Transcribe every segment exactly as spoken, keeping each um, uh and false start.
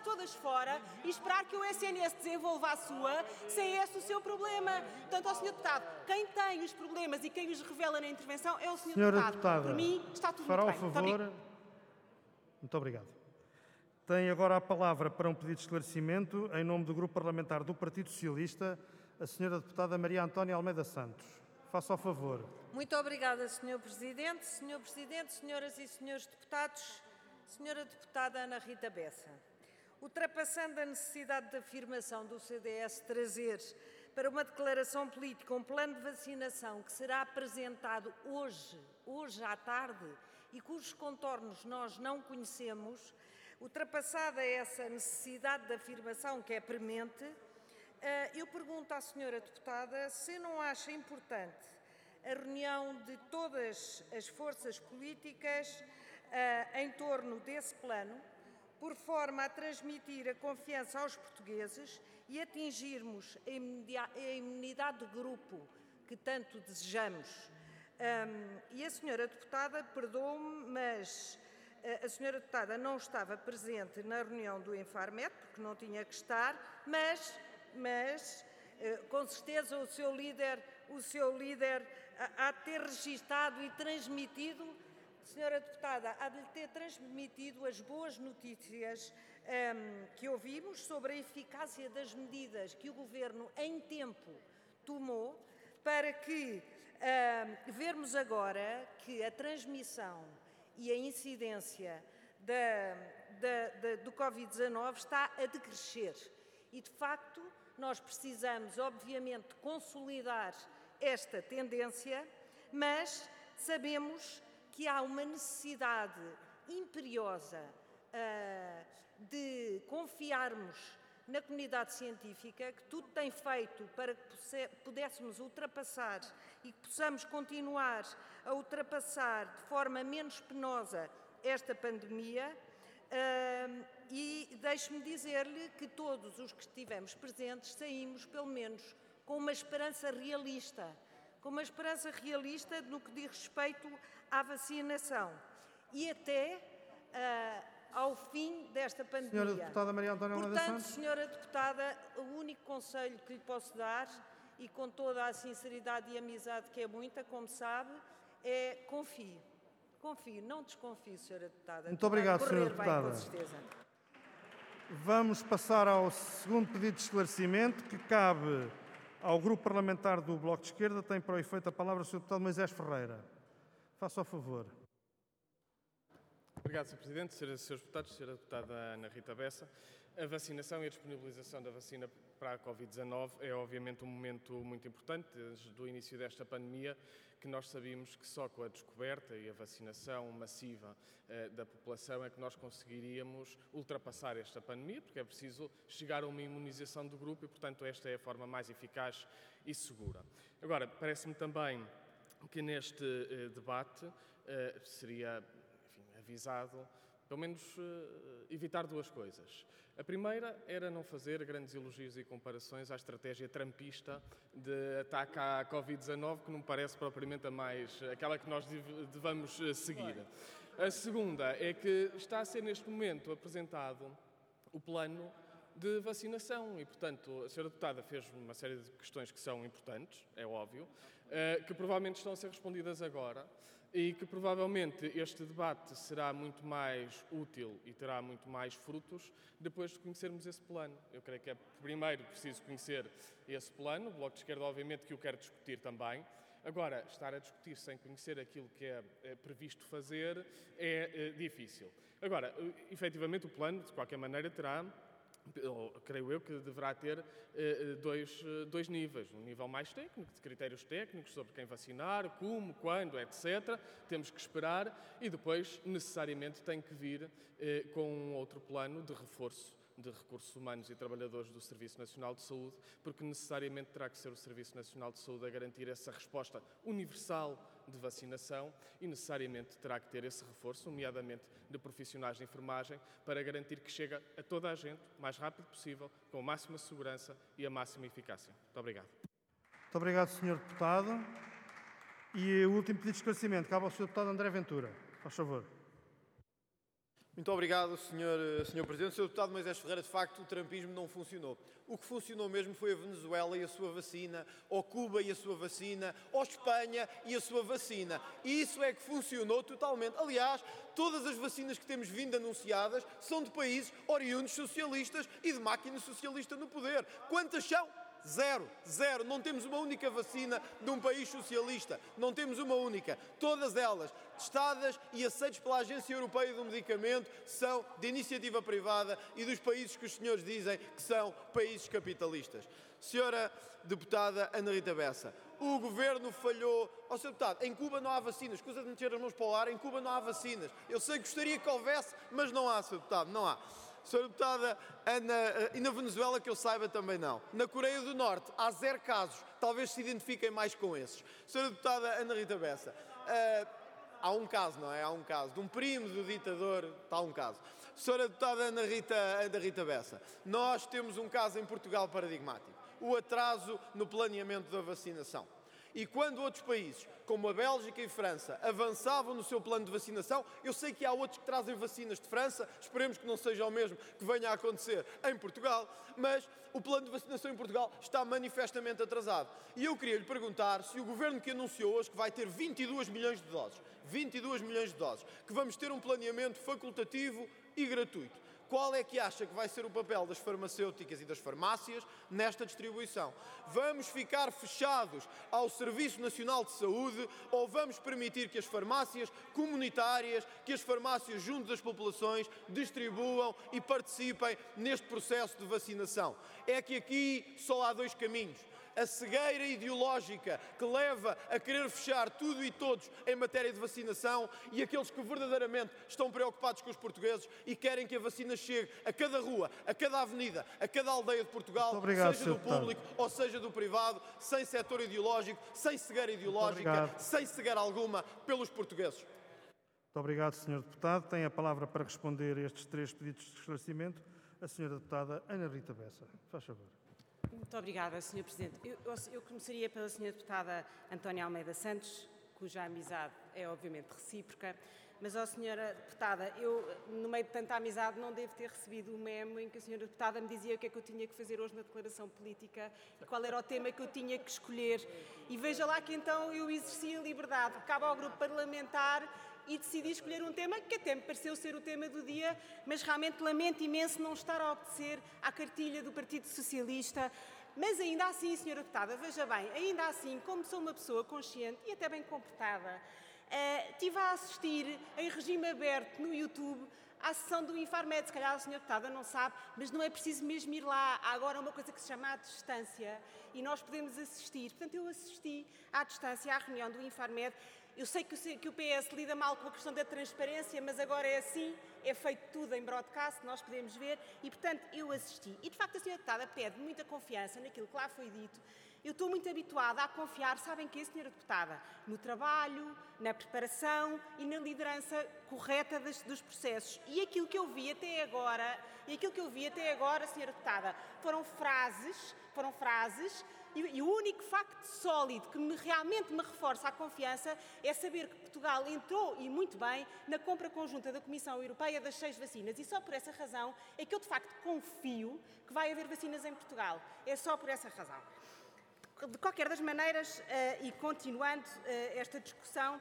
todas fora e esperar que o S N S desenvolva a sua, sem esse o seu problema. Portanto, ao senhor Deputado, quem tem os problemas e quem os revela na intervenção é o senhor Senhora Deputado. Deputada, Por mim, está tudo fará muito o bem. favor. Muito Muito obrigado. Tem agora a palavra para um pedido de esclarecimento, em nome do Grupo Parlamentar do Partido Socialista, a senhora Deputada Maria Antónia Almeida Santos. Faça o favor. Muito obrigada, senhor Presidente. senhor Presidente, senhoras e senhores deputados, senhora Deputada Ana Rita Bessa. Ultrapassando a necessidade de afirmação do C D S trazer para uma declaração política um plano de vacinação que será apresentado hoje, hoje à tarde, e cujos contornos nós não conhecemos, ultrapassada essa necessidade de afirmação que é premente, eu pergunto à senhora deputada se não acha importante a reunião de todas as forças políticas em torno desse plano, por forma a transmitir a confiança aos portugueses e atingirmos a imunidade de grupo que tanto desejamos. Um, e a senhora deputada, perdoe-me, mas uh, a senhora deputada não estava presente na reunião do Infarmed, porque não tinha que estar, mas, mas uh, com certeza o seu líder, o seu líder há de ter registado e transmitido, senhora deputada, há de lhe ter transmitido as boas notícias um, que ouvimos sobre a eficácia das medidas que o Governo em tempo tomou para que Uh, vermos agora que a transmissão e a incidência da, da, da, do Covid dezanove está a decrescer. E, de facto, nós precisamos, obviamente, consolidar esta tendência, mas sabemos que há uma necessidade imperiosa uh, de confiarmos na comunidade científica, que tudo tem feito para que pudéssemos ultrapassar e que possamos continuar a ultrapassar de forma menos penosa esta pandemia. Uh, e deixe-me dizer-lhe que todos os que estivemos presentes saímos, pelo menos, com uma esperança realista, com uma esperança realista no que diz respeito à vacinação e até uh, ao fim desta pandemia. Senhora Deputada Maria Antónia Almeida Portanto, Santos. senhora Deputada, o único conselho que lhe posso dar, e com toda a sinceridade e amizade que é muita, como sabe, é confie. Confie, não desconfie, senhora Deputada. Muito obrigado, senhora bem, Deputada. com certeza. Vamos passar ao segundo pedido de esclarecimento, que cabe ao Grupo Parlamentar do Bloco de Esquerda. Tem para o efeito a palavra o senhor Deputado Moisés Ferreira. Faça o favor. Obrigado, senhor Presidente, senhoras e senhores deputados, senhora Deputada Ana Rita Bessa. A vacinação e a disponibilização da vacina para a Covid dezanove é, obviamente, um momento muito importante, desde o início desta pandemia, que nós sabíamos que só com a descoberta e a vacinação massiva eh, da população é que nós conseguiríamos ultrapassar esta pandemia, porque é preciso chegar a uma imunização do grupo e, portanto, esta é a forma mais eficaz e segura. Agora, parece-me também que neste eh, debate eh, seria avisado, pelo menos uh, evitar duas coisas. A primeira era não fazer grandes elogios e comparações à estratégia trampista de ataque à Covid dezanove, que não me parece propriamente a mais, aquela que nós devamos seguir. A segunda é que está a ser neste momento apresentado o plano de vacinação e, portanto, a senhora deputada fez uma série de questões que são importantes, é óbvio, uh, que provavelmente estão a ser respondidas agora, e que provavelmente este debate será muito mais útil e terá muito mais frutos depois de conhecermos esse plano. Eu creio que é primeiro preciso conhecer esse plano, o Bloco de Esquerda obviamente que o quer discutir também. Agora, estar a discutir sem conhecer aquilo que é, é previsto fazer é, é difícil. Agora, efetivamente o plano, de qualquer maneira, terá, creio eu, que deverá ter eh, dois, dois níveis. Um nível mais técnico, de critérios técnicos sobre quem vacinar, como, quando, etcétera. Temos que esperar e depois, necessariamente, tem que vir eh, com um outro plano de reforço de recursos humanos e trabalhadores do Serviço Nacional de Saúde, porque necessariamente terá que ser o Serviço Nacional de Saúde a garantir essa resposta universal de vacinação e necessariamente terá que ter esse reforço, nomeadamente de profissionais de enfermagem, para garantir que chega a toda a gente, o mais rápido possível, com a máxima segurança e a máxima eficácia. Muito obrigado. Muito obrigado, senhor Deputado. E o último pedido de esclarecimento cabe ao senhor Deputado André Ventura. Faz favor. Muito obrigado, senhor, senhor Presidente. senhor Deputado Moisés Ferreira, de facto, o trumpismo não funcionou. O que funcionou mesmo foi a Venezuela e a sua vacina, ou Cuba e a sua vacina, ou Espanha e a sua vacina. E isso é que funcionou totalmente. Aliás, todas as vacinas que temos vindo anunciadas são de países oriundos socialistas e de máquina socialista no poder. Quantas são? Zero, zero. Não temos uma única vacina de um país socialista. Não temos uma única. Todas elas, testadas e aceitas pela Agência Europeia do Medicamento, são de iniciativa privada e dos países que os senhores dizem que são países capitalistas. Senhora Deputada Ana Rita Bessa, o Governo falhou. Ó, senhor Deputado, em Cuba não há vacinas. Escusa de meter as mãos para o ar, em Cuba não há vacinas. Eu sei que gostaria que houvesse, mas não há, senhor Deputado, não há. senhora Deputada, Ana, e na Venezuela, que eu saiba, também não. Na Coreia do Norte há zero casos, talvez se identifiquem mais com esses. senhora Deputada Ana Rita Bessa, uh, há um caso, não é? Há um caso. De um primo do ditador, está um caso. senhora Deputada Ana Rita, Ana Rita Bessa, nós temos um caso em Portugal paradigmático. O atraso no planeamento da vacinação. E quando outros países, como a Bélgica e a França, avançavam no seu plano de vacinação, eu sei que há outros que trazem vacinas de França, esperemos que não seja o mesmo que venha a acontecer em Portugal, mas o plano de vacinação em Portugal está manifestamente atrasado. E eu queria lhe perguntar se o Governo que anunciou hoje que vai ter vinte e dois milhões de doses, vinte e dois milhões de doses, que vamos ter um planeamento facultativo e gratuito. Qual é que acha que vai ser o papel das farmacêuticas e das farmácias nesta distribuição? Vamos ficar fechados ao Serviço Nacional de Saúde ou vamos permitir que as farmácias comunitárias, que as farmácias junto das populações distribuam e participem neste processo de vacinação? É que aqui só há dois caminhos. A cegueira ideológica que leva a querer fechar tudo e todos em matéria de vacinação e aqueles que verdadeiramente estão preocupados com os portugueses e querem que a vacina chegue a cada rua, a cada avenida, a cada aldeia de Portugal, obrigado, seja do público ou seja do privado, sem setor ideológico, sem cegueira ideológica, sem cegueira alguma pelos portugueses. Muito obrigado, senhor Deputado. Tem a palavra para responder a estes três pedidos de esclarecimento a senhora Deputada Ana Rita Bessa. Faz favor. Muito obrigada, senhor Presidente. Eu, eu, eu começaria pela senhora Deputada Antónia Almeida Santos, cuja amizade é obviamente recíproca, mas, ó senhora Deputada, eu, no meio de tanta amizade, não devo ter recebido o memo em que a senhora Deputada me dizia o que é que eu tinha que fazer hoje na declaração política e qual era o tema que eu tinha que escolher. E veja lá que então eu exerci a liberdade, cabe ao grupo parlamentar e decidi escolher um tema que até me pareceu ser o tema do dia, mas realmente lamento imenso não estar a obedecer à cartilha do Partido Socialista. Mas ainda assim, senhora Deputada, veja bem, ainda assim, como sou uma pessoa consciente e até bem comportada, uh, estive a assistir em regime aberto no YouTube à sessão do Infarmed. Se calhar a senhora Deputada não sabe, mas não é preciso mesmo ir lá. Há agora uma coisa que se chama à distância e nós podemos assistir. Portanto, eu assisti à distância à reunião do Infarmed. Eu sei que o P S lida mal com a questão da transparência, mas agora é assim, é feito tudo em broadcast, nós podemos ver, e portanto eu assisti. E de facto a senhora Deputada pede muita confiança naquilo que lá foi dito. Eu estou muito habituada a confiar, sabem que, senhora Deputada, no trabalho, na preparação e na liderança correta das, dos processos. E aquilo que eu vi até agora, e aquilo que eu vi até agora, senhora Deputada, foram frases, foram frases, E, e o único facto sólido que me, realmente me reforça a confiança é saber que Portugal entrou, e muito bem, na compra conjunta da Comissão Europeia das seis vacinas. E só por essa razão é que eu, de facto, confio que vai haver vacinas em Portugal. É só por essa razão. De qualquer das maneiras, uh, e continuando uh, esta discussão,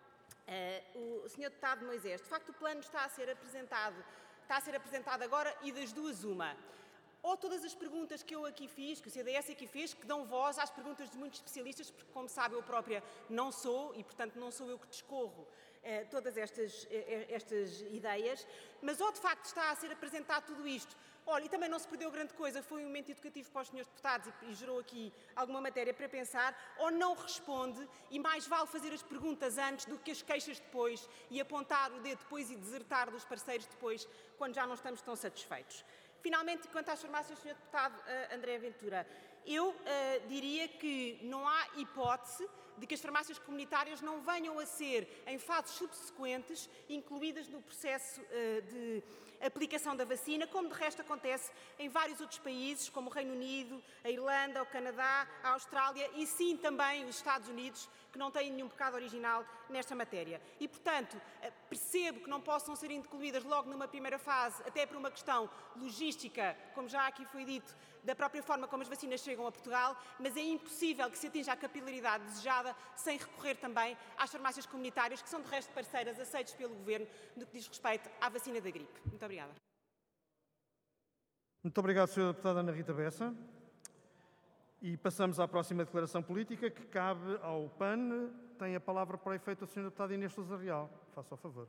uh, o senhor Deputado Moisés, de facto o plano está a ser apresentado, está a ser apresentado agora e das duas uma. Ou todas as perguntas que eu aqui fiz, que o C D S aqui fez, que dão voz às perguntas de muitos especialistas, porque, como sabe, eu própria não sou e, portanto, não sou eu que discorro eh, todas estas, eh, estas ideias, mas ou de facto está a ser apresentado tudo isto. Olha, e também não se perdeu grande coisa, foi um momento educativo para os senhores deputados e, e gerou aqui alguma matéria para pensar, ou não responde e mais vale fazer as perguntas antes do que as queixas depois e apontar o dedo depois e desertar dos parceiros depois, quando já não estamos tão satisfeitos. Finalmente, quanto às farmácias, senhor Deputado uh, André Ventura, eu uh, diria que não há hipótese de que as farmácias comunitárias não venham a ser, em fases subsequentes, incluídas no processo uh, de aplicação da vacina, como de resto acontece em vários outros países, como o Reino Unido, a Irlanda, o Canadá, a Austrália e sim também os Estados Unidos, que não têm nenhum pecado original nesta matéria. E, portanto, percebo que não possam ser incluídas logo numa primeira fase, até por uma questão logística, como já aqui foi dito, da própria forma como as vacinas chegam a Portugal, mas é impossível que se atinja a capilaridade desejada sem recorrer também às farmácias comunitárias, que são de resto parceiras aceitas pelo Governo no que diz respeito à vacina da gripe. Muito obrigada. Muito obrigado, senhora Deputada Ana Rita Bessa. E passamos à próxima declaração política, que cabe ao P A N. Tem a palavra para o efeito a senhora Deputada Inês Sousa Real. Faça o favor.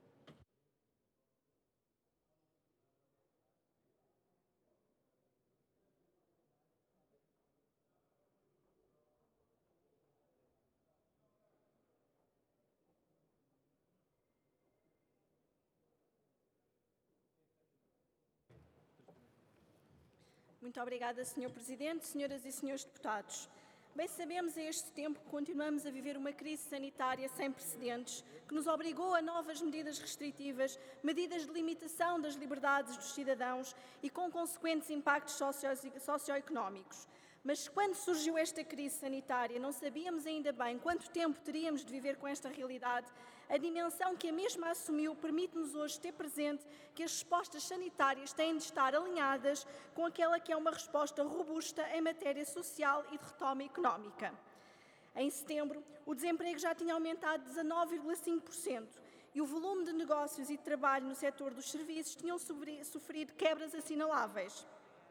Muito obrigada, senhor Presidente, senhoras e senhores deputados. Bem sabemos a este tempo que continuamos a viver uma crise sanitária sem precedentes que nos obrigou a novas medidas restritivas, medidas de limitação das liberdades dos cidadãos e com consequentes impactos socioeconómicos. Mas quando surgiu esta crise sanitária, não sabíamos ainda bem quanto tempo teríamos de viver com esta realidade. A dimensão que a mesma assumiu permite-nos hoje ter presente que as respostas sanitárias têm de estar alinhadas com aquela que é uma resposta robusta em matéria social e de retoma económica. Em setembro, o desemprego já tinha aumentado dezanove vírgula cinco por cento e o volume de negócios e de trabalho no setor dos serviços tinham sofrido quebras assinaláveis.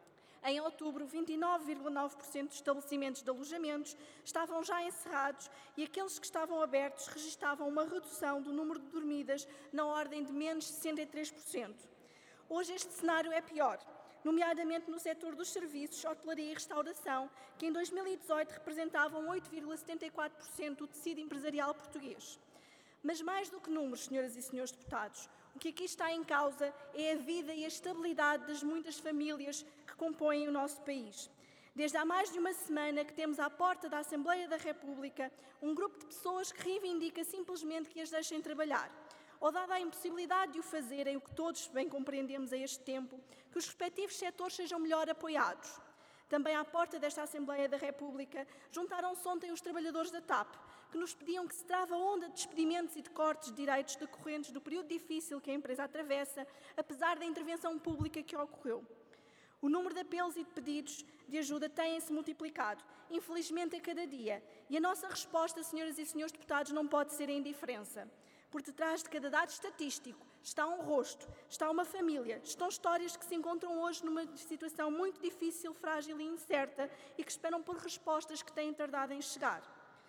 Em outubro, vinte e nove vírgula nove por cento dos estabelecimentos de alojamentos estavam já encerrados e aqueles que estavam abertos registavam uma redução do número de dormidas na ordem de menos sessenta e três por cento. Hoje este cenário é pior, nomeadamente no setor dos serviços, hotelaria e restauração, que em dois mil e dezoito representavam oito vírgula setenta e quatro por cento do tecido empresarial português. Mas mais do que números, senhoras e senhores deputados, o que aqui está em causa é a vida e a estabilidade das muitas famílias que compõem o nosso país. Desde há mais de uma semana que temos à porta da Assembleia da República um grupo de pessoas que reivindica simplesmente que as deixem trabalhar, ou dada a impossibilidade de o fazerem, o que todos bem compreendemos a este tempo, que os respectivos setores sejam melhor apoiados. Também à porta desta Assembleia da República juntaram-se ontem os trabalhadores da TAP, que nos pediam que se trave a onda de despedimentos e de cortes de direitos decorrentes do período difícil que a empresa atravessa, apesar da intervenção pública que ocorreu. O número de apelos e de pedidos de ajuda tem-se multiplicado, infelizmente a cada dia, e a nossa resposta, senhoras e senhores deputados, não pode ser a indiferença. Por detrás de cada dado estatístico está um rosto, está uma família, estão histórias que se encontram hoje numa situação muito difícil, frágil e incerta e que esperam por respostas que têm tardado em chegar.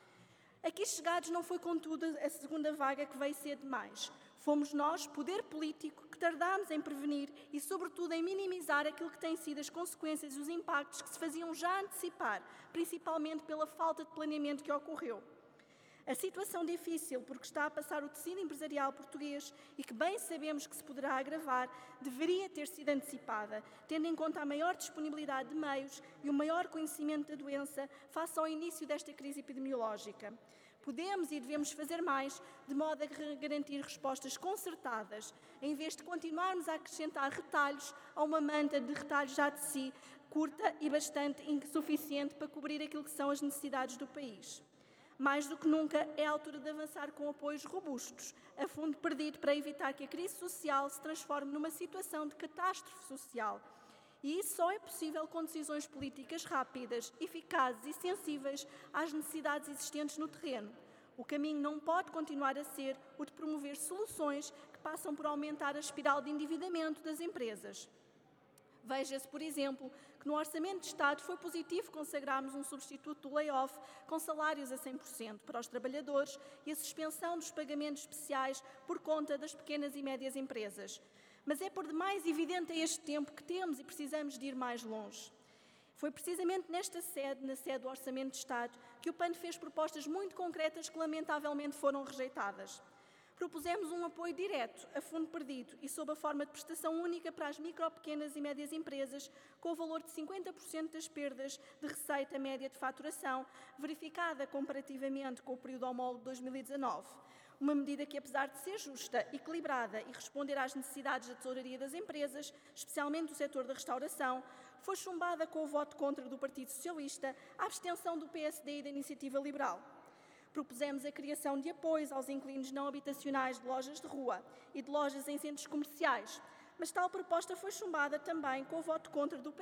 Aqui chegados não foi, contudo, a segunda vaga que veio ser demais. Fomos nós, poder político, que tardámos em prevenir e, sobretudo, em minimizar aquilo que têm sido as consequências e os impactos que se faziam já antecipar, principalmente pela falta de planeamento que ocorreu. A situação difícil porque está a passar o tecido empresarial português e que bem sabemos que se poderá agravar, deveria ter sido antecipada, tendo em conta a maior disponibilidade de meios e o maior conhecimento da doença face ao início desta crise epidemiológica. Podemos e devemos fazer mais, de modo a garantir respostas concertadas, em vez de continuarmos a acrescentar retalhos a uma manta de retalhos já de si, curta e bastante insuficiente para cobrir aquilo que são as necessidades do país. Mais do que nunca, é a altura de avançar com apoios robustos, a fundo perdido para evitar que a crise social se transforme numa situação de catástrofe social. E isso só é possível com decisões políticas rápidas, eficazes e sensíveis às necessidades existentes no terreno. O caminho não pode continuar a ser o de promover soluções que passam por aumentar a espiral de endividamento das empresas. Veja-se, por exemplo, que no Orçamento de Estado foi positivo consagrarmos um substituto do layoff com salários a cem por cento para os trabalhadores e a suspensão dos pagamentos especiais por conta das pequenas e médias empresas. Mas é por demais evidente a este tempo que temos e precisamos de ir mais longe. Foi precisamente nesta sede, na sede do Orçamento de Estado, que o P A N fez propostas muito concretas que lamentavelmente foram rejeitadas. Propusemos um apoio direto, a fundo perdido e sob a forma de prestação única para as micro, pequenas e médias empresas, com o valor de cinquenta por cento das perdas de receita média de faturação, verificada comparativamente com o período homólogo de dois mil e dezanove. Uma medida que, apesar de ser justa, equilibrada e responder às necessidades da tesouraria das empresas, especialmente do setor da restauração, foi chumbada com o voto contra do Partido Socialista, a abstenção do P S D e da Iniciativa Liberal. Propusemos a criação de apoios aos inquilinos não habitacionais de lojas de rua e de lojas em centros comerciais, mas tal proposta foi chumbada também com o voto contra do P